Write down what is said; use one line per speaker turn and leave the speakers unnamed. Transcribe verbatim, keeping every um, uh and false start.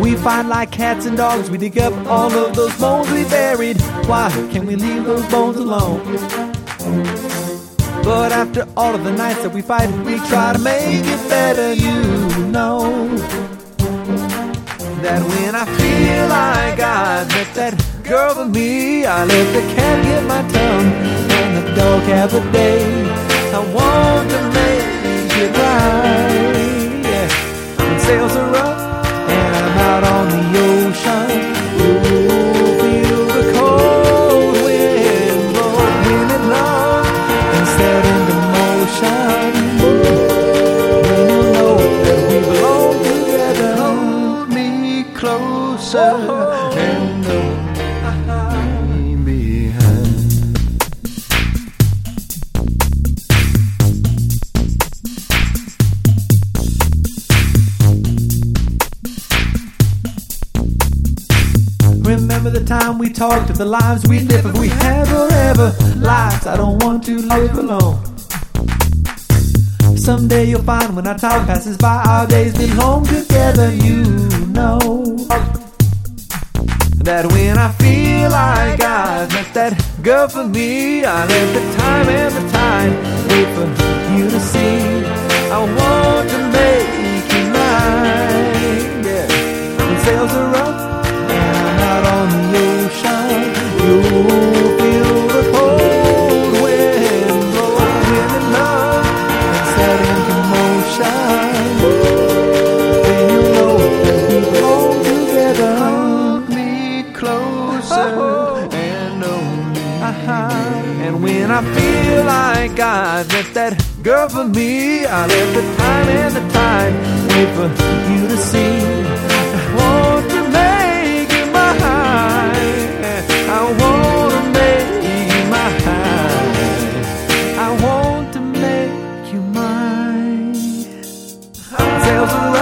We fight like cats and dogs. We dig up all of those bones we buried. Why can't we leave those bones alone? But after all of the nights that we fight, we try to make it better. You know that when I feel like I met that girl for me, I let the cat get my tongue and the dog have a day. I want to make it right, yeah. When sails are rough and I'm out on the ocean, you'll feel the cold wind blow, wind and love and set into motion. When you know that we belong together, hold me closer and know me behind. Remember the time we talked of the lives we'd live if we had forever. Lives I don't want to live alone. Someday you'll find when our time passes by, our days belong together. You know that when I feel like I've met that girl for me, I let the time and the tide wait for you to see. I want to make you mine, yeah. When sails are rough and I'm out on the ocean, you'll feel the cold wind blow, wind and love and set into motion. Then you know that we belong together. Hold me closer and know me. Uh-huh. And when I feel like I've met that girl for me, I let the time and the tide wait for you to see. I want to make you mine. I want to make you mine. I want to make you mine. Sails